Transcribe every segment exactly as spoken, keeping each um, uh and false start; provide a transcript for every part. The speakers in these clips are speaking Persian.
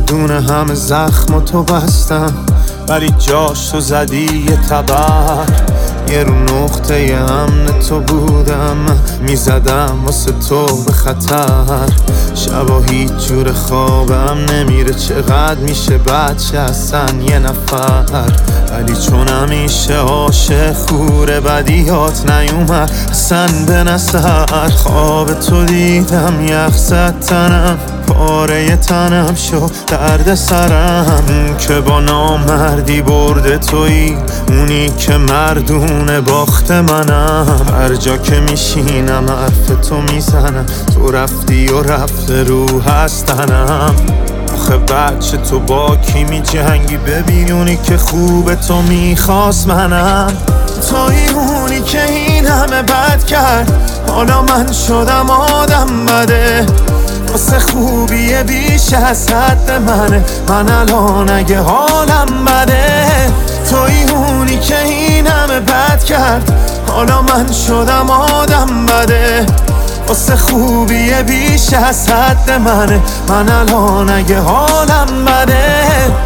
دونه همه زخم تو بستم، ولی جاش تو زدی یه تبر. یه رو نقطه امن تو بودم، میزدم واسه تو به خطر. شبا هیچ جور خوابم نمیره، چقدر میشه بچه اصلا یه نفر. ولی چون همیشه عاشق خوره، بدیات نیومد اصلا به نظر. خواب تو دیدم یخ زد تنم، پاره تنم شو درد سرم. که با نامردی برده تویی، اونی که مردونه باخت منم. هر جا که میشینم حرف تو میزنم، تو رفتی و رفته رو هستنم. آخه بچه تو با کی می جنگی؟ ببین اونی که خوب تو میخواست منم. توی اونی که این همه بد کرد، حالا من شدم آدم بده. واسه خوبیه بیش از حد منه، من الان اگه حالم بده. توی اونی که این همه بد کرد، حالا من شدم آدم بده. واسه خوبیه بیش از حد منه، من الان اگه حالم بده.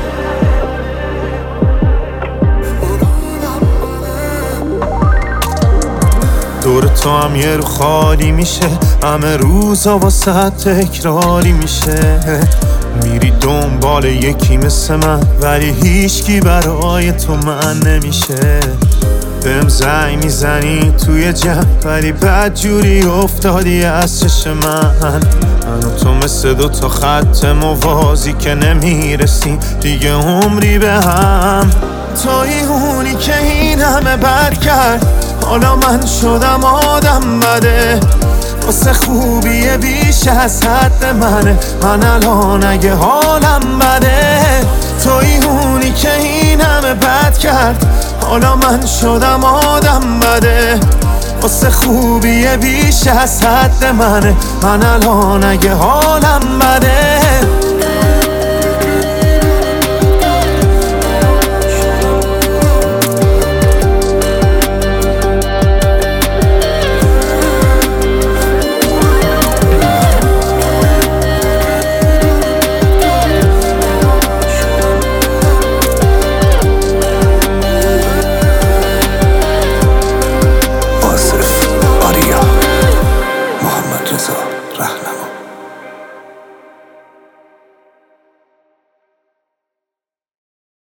دور تو هم یه رو خالی میشه، همه روزا واسه تکراری میشه. میری دنبال یکی مثل من، ولی هیچکی برای تو من نمیشه. بهم زنگ میزنی توی جمع، ولی بد جوری افتادی از چش من. من و تو مثل دو تا خط موازی که نمیرسیم دیگه عمری به هم. توی اونی که این همه بد کرد، حالا من شدم آدم بده. واسه خوبیه بیش از حد منه، من الان اگه حالم بده. توی اونی که این همه بد کرد، حالا من شدم آدم بده. واسه خوبیه بیش از حد منه، من الان اگه حالم بده.